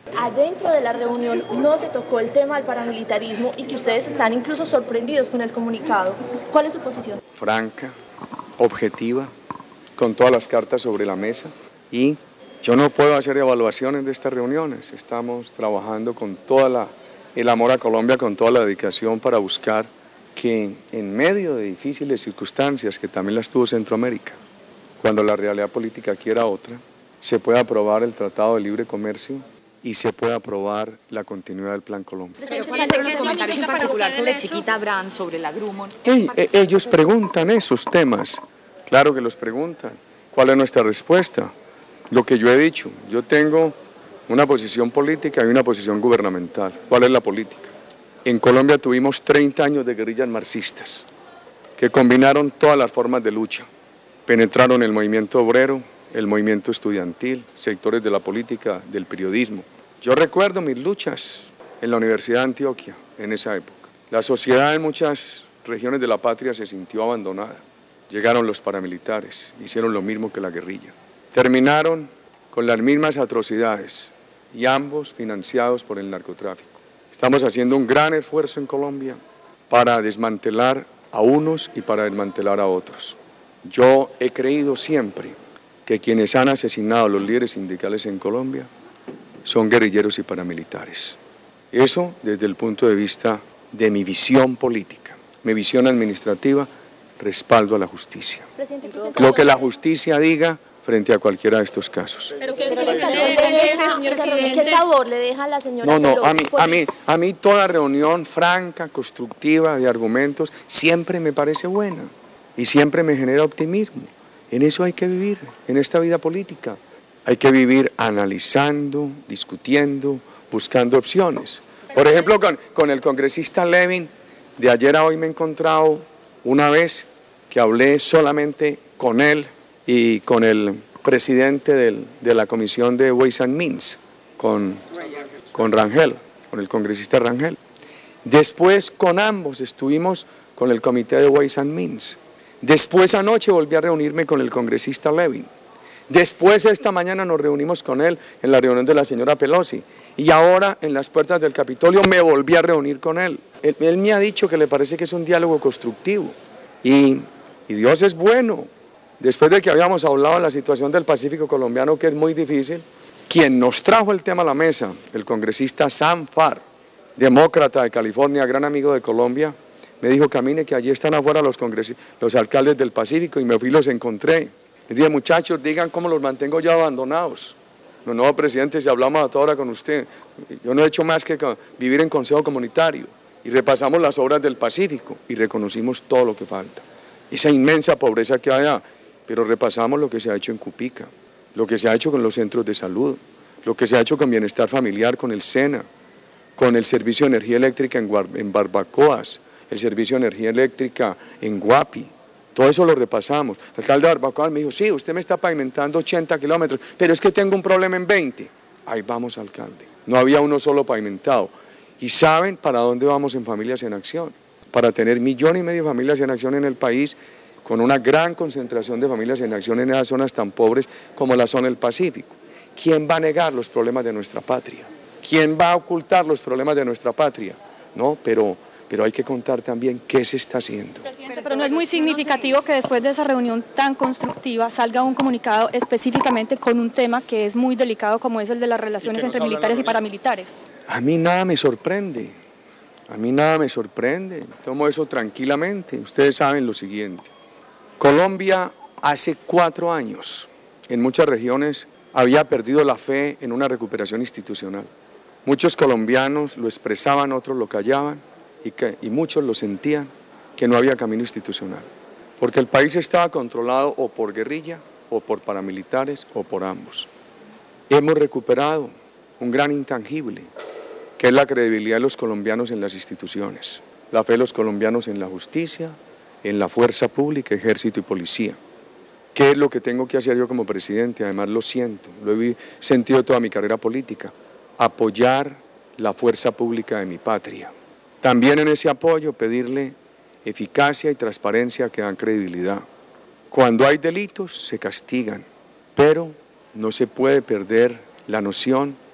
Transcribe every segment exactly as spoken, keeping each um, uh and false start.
Adentro de la reunión no se tocó el tema del paramilitarismo y que ustedes están incluso sorprendidos con el comunicado. ¿Cuál es su posición? Franca, objetiva, con todas las cartas sobre la mesa, y yo no puedo hacer evaluaciones de estas reuniones. Estamos trabajando con todo la, el amor a Colombia, con toda la dedicación para buscar que en medio de difíciles circunstancias, que también las tuvo Centroamérica, cuando la realidad política quiera otra, se pueda aprobar el Tratado de Libre Comercio y se pueda aprobar la continuidad del Plan Colombia. Pero ¿cuáles fueron los comentarios en particular sobre Chiquita Brand, sobre la Grumman? Hey, ellos preguntan esos temas, claro que los preguntan. ¿Cuál es nuestra respuesta? Lo que yo he dicho, yo tengo una posición política y una posición gubernamental. ¿Cuál es la política? En Colombia tuvimos treinta años de guerrillas marxistas que combinaron todas las formas de lucha, penetraron el movimiento obrero, el movimiento estudiantil, sectores de la política, del periodismo. Yo recuerdo mis luchas en la Universidad de Antioquia en esa época. La sociedad en muchas regiones de la patria se sintió abandonada. Llegaron los paramilitares, hicieron lo mismo que la guerrilla. Terminaron con las mismas atrocidades y ambos financiados por el narcotráfico. Estamos haciendo un gran esfuerzo en Colombia para desmantelar a unos y para desmantelar a otros. Yo he creído siempre que quienes han asesinado a los líderes sindicales en Colombia son guerrilleros y paramilitares. Eso desde el punto de vista de mi visión política, mi visión administrativa, respaldo a la justicia. Lo que la justicia diga frente a cualquiera de estos casos. ¿Pero qué, ¿Qué sabor le deja a la señora? No, no, a mí, a, mí, a mí toda reunión franca, constructiva, de argumentos, siempre me parece buena y siempre me genera optimismo. En eso hay que vivir, en esta vida política. Hay que vivir analizando, discutiendo, buscando opciones. Por ejemplo, con, con el congresista Levin, de ayer a hoy me he encontrado una vez que hablé solamente con él y con el presidente del, de la Comisión de Ways and Means, con, con Rangel, con el congresista Rangel. Después con ambos estuvimos con el Comité de Ways and Means. Después anoche volví a reunirme con el congresista Levin. Después esta mañana nos reunimos con él en la reunión de la señora Pelosi. Y ahora en las puertas del Capitolio me volví a reunir con él. Él, él me ha dicho que le parece que es un diálogo constructivo. Y, y Dios es bueno. Después de que habíamos hablado de la situación del Pacífico colombiano, que es muy difícil, quien nos trajo el tema a la mesa, el congresista Sam Farr, demócrata de California, gran amigo de Colombia, me dijo, camine, que allí están afuera los, los alcaldes del Pacífico, y me fui y los encontré. Les dije, muchachos, digan cómo los mantengo yo abandonados. No, no, presidente, si hablamos a toda hora con usted, yo no he hecho más que vivir en consejo comunitario, y repasamos las obras del Pacífico, y reconocimos todo lo que falta. Esa inmensa pobreza que hay allá, pero repasamos lo que se ha hecho en Cupica, lo que se ha hecho con los centros de salud, lo que se ha hecho con bienestar familiar, con el SENA, con el servicio de energía eléctrica en, en Barbacoas, el servicio de energía eléctrica en Guapi. Todo eso lo repasamos. El alcalde de Barbacoas me dijo, sí, usted me está pavimentando ochenta kilómetros, pero es que tengo un problema en veinte. Ahí vamos, alcalde. No había uno solo pavimentado. Y saben para dónde vamos en Familias en Acción, para tener millón y medio de familias en acción en el país, con una gran concentración de familias en acción en esas zonas tan pobres como la zona del Pacífico. ¿Quién va a negar los problemas de nuestra patria? ¿Quién va a ocultar los problemas de nuestra patria? No, pero, pero hay que contar también qué se está haciendo. Presidente, pero no es muy significativo que después de esa reunión tan constructiva salga un comunicado específicamente con un tema que es muy delicado, como es el de las relaciones entre militares y paramilitares. A mí nada me sorprende, a mí nada me sorprende, tomo eso tranquilamente. Ustedes saben lo siguiente. Colombia hace cuatro años, en muchas regiones, había perdido la fe en una recuperación institucional. Muchos colombianos lo expresaban, otros lo callaban y, que, y muchos lo sentían, que no había camino institucional. Porque el país estaba controlado o por guerrilla, o por paramilitares, o por ambos. Hemos recuperado un gran intangible, que es la credibilidad de los colombianos en las instituciones, la fe de los colombianos en la justicia, en la fuerza pública, ejército y policía. ¿Qué es lo que tengo que hacer yo como presidente? Además lo siento, lo he sentido toda mi carrera política, apoyar la fuerza pública de mi patria. También en ese apoyo pedirle eficacia y transparencia que dan credibilidad. Cuando hay delitos se castigan, pero no se puede perder la noción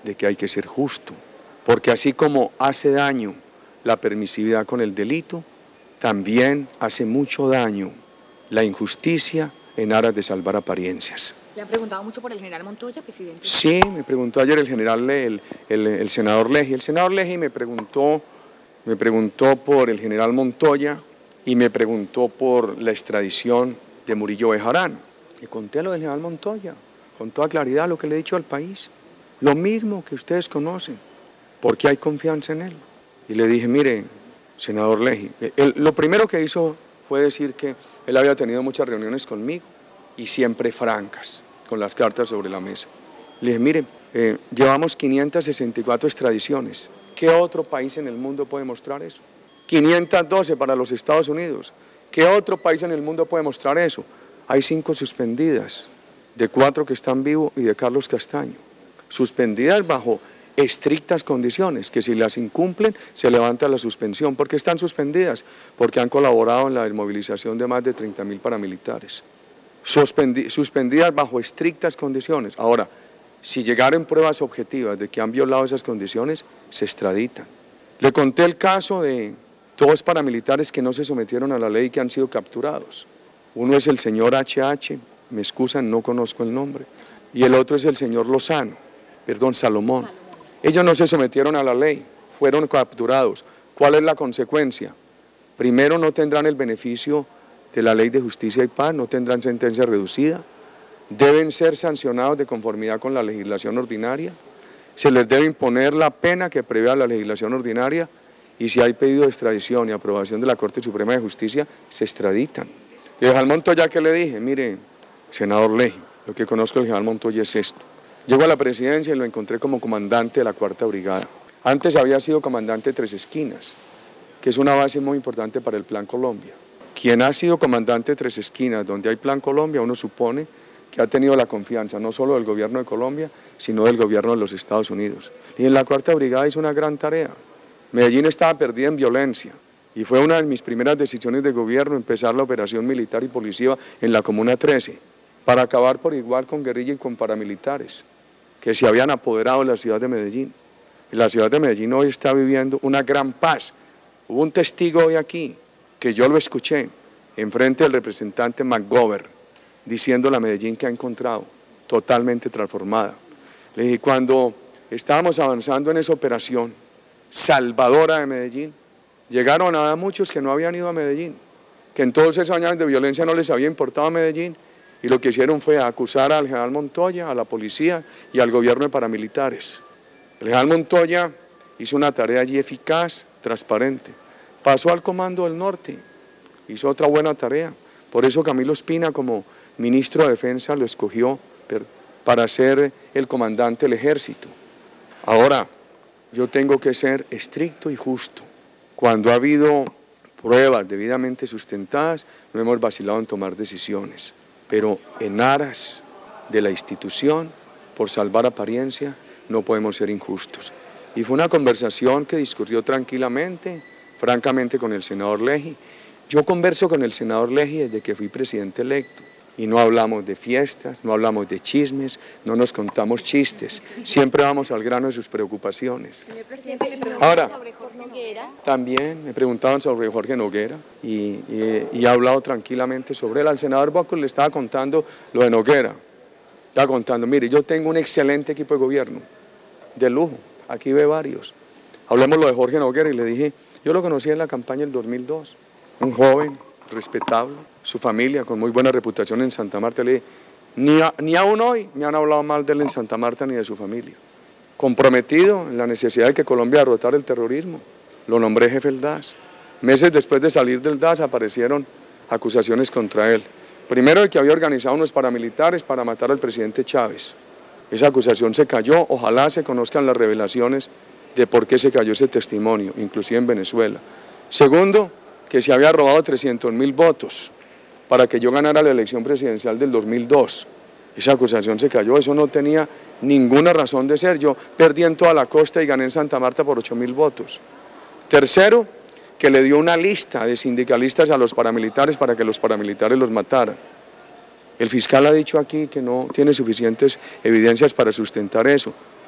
de que hay que ser justo, porque así como hace daño la permisividad con el delito, también hace mucho daño la injusticia en aras de salvar apariencias. ¿Le han preguntado mucho por el general Montoya, presidente? Sí, me preguntó ayer el general, el, el, el senador Leji. El senador Leji me preguntó, me preguntó por el general Montoya y me preguntó por la extradición de Murillo Bejarano. Y conté lo del general Montoya, con toda claridad lo que le he dicho al país. Lo mismo que ustedes conocen, porque hay confianza en él. Y le dije, mire, senador Leji, él, lo primero que hizo fue decir que él había tenido muchas reuniones conmigo y siempre francas, con las cartas sobre la mesa. Le dije, mire, eh, llevamos quinientas sesenta y cuatro extradiciones. ¿Qué otro país en el mundo puede mostrar eso? quinientas doce para los Estados Unidos. ¿Qué otro país en el mundo puede mostrar eso? Hay cinco suspendidas, de cuatro que están vivos y de Carlos Castaño. Suspendidas bajo estrictas condiciones, que si las incumplen se levanta la suspensión. ¿Por qué están suspendidas? Porque han colaborado en la desmovilización de más de treinta mil paramilitares. Suspendi- suspendidas bajo estrictas condiciones. Ahora, si llegaran pruebas objetivas de que han violado esas condiciones, se extraditan. Le conté el caso de dos paramilitares que no se sometieron a la ley y que han sido capturados. Uno es el señor H H, me excusan, no conozco el nombre, y el otro es el señor Lozano, perdón, Salomón. Ellos no se sometieron a la ley, fueron capturados. ¿Cuál es la consecuencia? Primero, no tendrán el beneficio de la ley de justicia y paz, no tendrán sentencia reducida, deben ser sancionados de conformidad con la legislación ordinaria, se les debe imponer la pena que prevea la legislación ordinaria y si hay pedido de extradición y aprobación de la Corte Suprema de Justicia, se extraditan. Y el general Montoya, ¿qué le dije? Mire, senador Leji, lo que conozco del general Montoya es esto. Llego a la presidencia y lo encontré como comandante de la Cuarta Brigada. Antes había sido comandante de Tres Esquinas, que es una base muy importante para el Plan Colombia. Quien ha sido comandante de Tres Esquinas, donde hay Plan Colombia, uno supone que ha tenido la confianza no solo del gobierno de Colombia, sino del gobierno de los Estados Unidos. Y en la Cuarta Brigada hizo una gran tarea. Medellín estaba perdida en violencia y fue una de mis primeras decisiones de gobierno empezar la operación militar y policía en la Comuna trece para acabar por igual con guerrilla y con paramilitares que se habían apoderado de la ciudad de Medellín. Y la ciudad de Medellín hoy está viviendo una gran paz. Hubo un testigo hoy aquí que yo lo escuché enfrente del representante McGovern diciendo la Medellín que ha encontrado totalmente transformada. Le dije, cuando estábamos avanzando en esa operación salvadora de Medellín, llegaron a muchos que no habían ido a Medellín, que en todos esos años de violencia no les había importado Medellín, y lo que hicieron fue acusar al general Montoya, a la policía y al gobierno de paramilitares. El general Montoya hizo una tarea allí eficaz, transparente, pasó al Comando del Norte, hizo otra buena tarea, por eso Camilo Espina como ministro de Defensa lo escogió para ser el comandante del ejército. Ahora, yo tengo que ser estricto y justo. Cuando ha habido pruebas debidamente sustentadas, no hemos vacilado en tomar decisiones, pero en aras de la institución, por salvar apariencia, no podemos ser injustos. Y fue una conversación que discurrió tranquilamente, francamente con el senador Leji. Yo converso con el senador Leji desde que fui presidente electo. Y no hablamos de fiestas, no hablamos de chismes, no nos contamos chistes, siempre vamos al grano de sus preocupaciones. Señor presidente, le pregunto Ahora, sobre Jorge Noguera. También me preguntaban sobre Jorge Noguera y, y, y he hablado tranquilamente sobre él. Al senador Bocos le estaba contando lo de Noguera, estaba contando, mire, yo tengo un excelente equipo de gobierno, de lujo, aquí ve varios. Hablemos lo de Jorge Noguera y le dije, yo lo conocí en la campaña del dos mil dos, un joven respetable, su familia con muy buena reputación en Santa Marta. Le dije, ni, a, ni aún hoy me han hablado mal de él en Santa Marta ni de su familia. Comprometido en la necesidad de que Colombia derrotara el terrorismo, lo nombré jefe del D A S. Meses después de salir del D A S aparecieron acusaciones contra él. Primero de que había organizado unos paramilitares para matar al presidente Chávez. Esa acusación se cayó, ojalá se conozcan las revelaciones de por qué se cayó ese testimonio, inclusive en Venezuela. Segundo, que se había robado trescientos mil votos para que yo ganara la elección presidencial del dos mil dos. Esa acusación se cayó, eso no tenía ninguna razón de ser. Yo perdí en toda la costa y gané en Santa Marta por ocho mil votos. Tercero, que le dio una lista de sindicalistas a los paramilitares para que los paramilitares los mataran. El fiscal ha dicho aquí que no tiene suficientes evidencias para sustentar eso.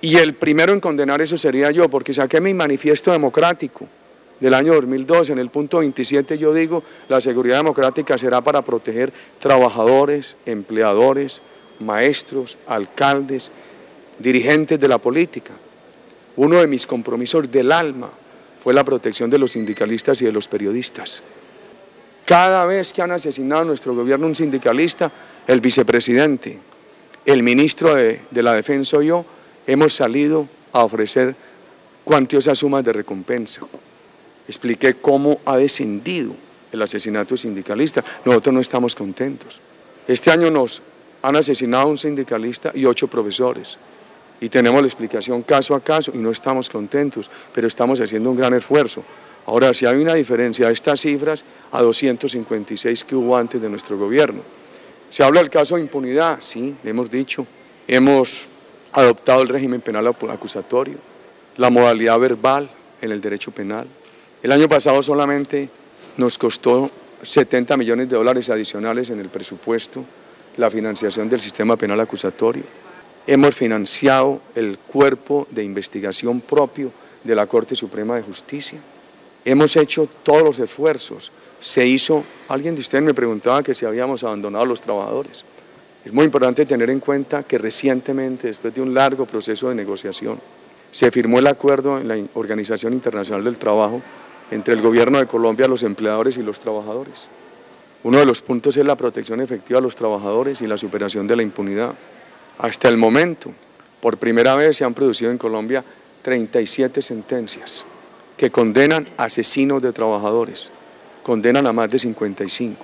Y el primero en condenar eso sería yo, porque saqué mi manifiesto democrático del año dos mil doce, en el punto veintisiete yo digo, la seguridad democrática será para proteger trabajadores, empleadores, maestros, alcaldes, dirigentes de la política. Uno de mis compromisos del alma fue la protección de los sindicalistas y de los periodistas. Cada vez que han asesinado a nuestro gobierno un sindicalista, el vicepresidente, el ministro de, de la Defensa y yo, hemos salido a ofrecer cuantiosas sumas de recompensa. Expliqué cómo ha descendido el asesinato sindicalista. Nosotros no estamos contentos. Este año nos han asesinado a un sindicalista y ocho profesores. Y tenemos la explicación caso a caso y no estamos contentos, pero estamos haciendo un gran esfuerzo. Ahora, si hay una diferencia de estas cifras a doscientos cincuenta y seis que hubo antes de nuestro gobierno. Se habla del caso de impunidad, sí, le hemos dicho. Hemos adoptado el régimen penal acusatorio, la modalidad verbal en el derecho penal. El año pasado solamente nos costó setenta millones de dólares adicionales en el presupuesto la financiación del sistema penal acusatorio. Hemos financiado el cuerpo de investigación propio de la Corte Suprema de Justicia. Hemos hecho todos los esfuerzos. Se hizo, alguien de ustedes me preguntaba que si habíamos abandonado a los trabajadores. Es muy importante tener en cuenta que recientemente, después de un largo proceso de negociación, se firmó el acuerdo en la Organización Internacional del Trabajo entre el Gobierno de Colombia, los empleadores y los trabajadores. Uno de los puntos es la protección efectiva a los trabajadores y la superación de la impunidad. Hasta el momento, por primera vez se han producido en Colombia treinta y siete sentencias que condenan a asesinos de trabajadores, condenan a más de cincuenta y cinco.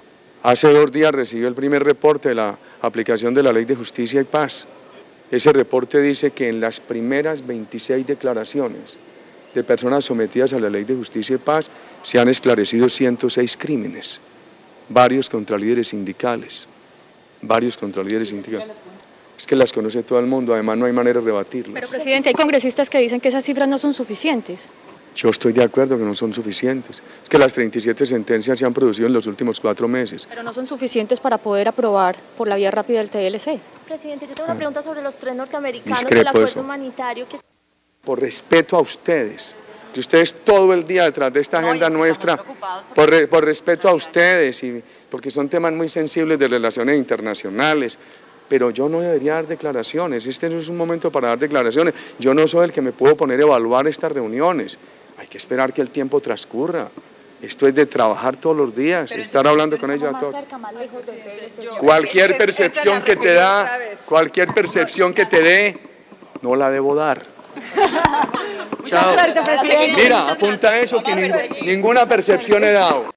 Hace dos días recibió el primer reporte de la aplicación de la Ley de Justicia y Paz. Ese reporte dice que en las primeras veintiséis declaraciones de personas sometidas a la Ley de Justicia y Paz se han esclarecido ciento seis crímenes, varios contra líderes sindicales, varios contra líderes sindicales. Es que las conoce todo el mundo, además no hay manera de rebatirlas. Pero, presidente, hay congresistas que dicen que esas cifras no son suficientes. Yo estoy de acuerdo que no son suficientes. Es que las treinta y siete sentencias se han producido en los últimos cuatro meses. Pero no son suficientes para poder aprobar por la vía rápida el T L C. Presidente, yo tengo una pregunta sobre los tres norteamericanos Discrepo del acuerdo eso. humanitario que... Por respeto a ustedes, que ustedes todo el día detrás de esta No, agenda y es que nuestra, estamos preocupados por- por, re- por respeto a ustedes, y porque son temas muy sensibles de relaciones internacionales, pero yo no debería dar declaraciones, este no es un momento para dar declaraciones, yo no soy el que me puedo poner a evaluar estas reuniones, hay que esperar que el tiempo transcurra, esto es de trabajar todos los días, estar hablando con ellos a todos. Cualquier percepción que te da, cualquier percepción que te dé, no la debo dar. Chao. Suerte, presidente. Mira, apunta eso que ning- ninguna percepción he dado.